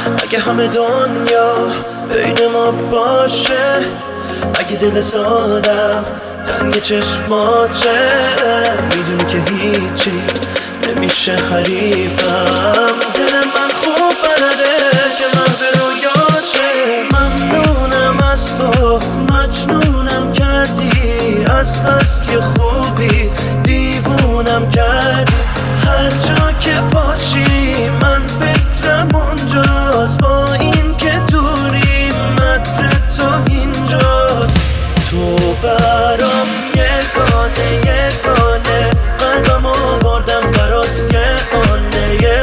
اگه همه دنیا بین ما باشه، اگه دل سادم تنگ چشماته، میدونی که هیچی نمیشه حریفم. دل من خوب بلده که من به رویاته. ممنونم از تو، مجنونم کردی، از بس که خوبی دیوونم کردی. هر جا که باشی من فکرم اونجاست، با این که دوری متر تو اینجاست. تو برام یگانه یگانه، قلبم آوردم برات یگانه.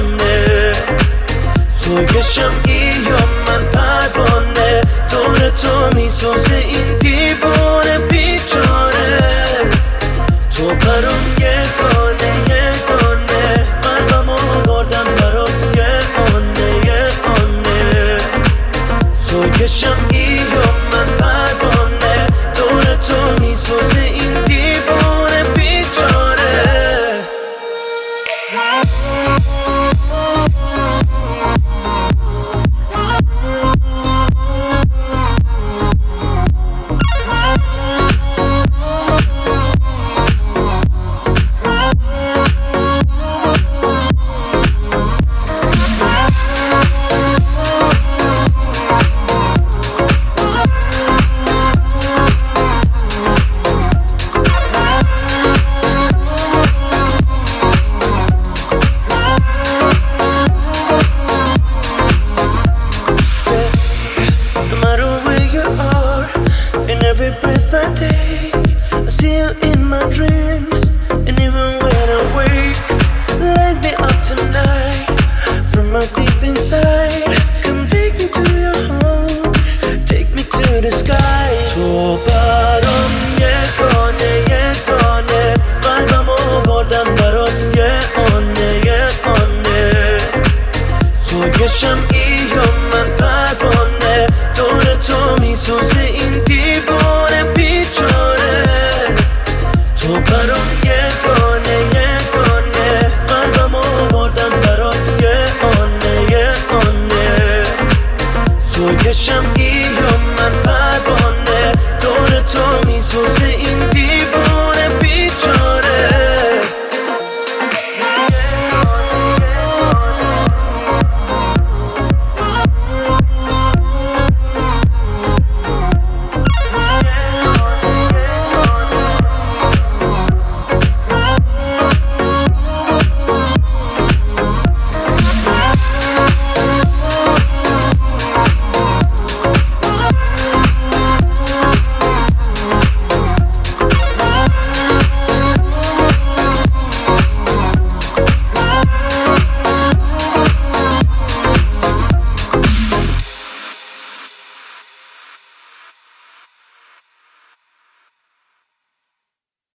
تو یه شمعی یا من پروانه، دور تو میسوزه این دیوانه بیچاره. تو برام یگانه یگانه، قلبم آوردم برات یگانه. تو یه شمعی یا من پروانه، دور تو میسوزه این دیوانه بیچاره. Every breath I take, I see you in my dreams, and even when I wake, light me up tonight, from my deep inside. Come take me to your home, take me to the sky. تو برام یگانه یگانه، قلبم آوردم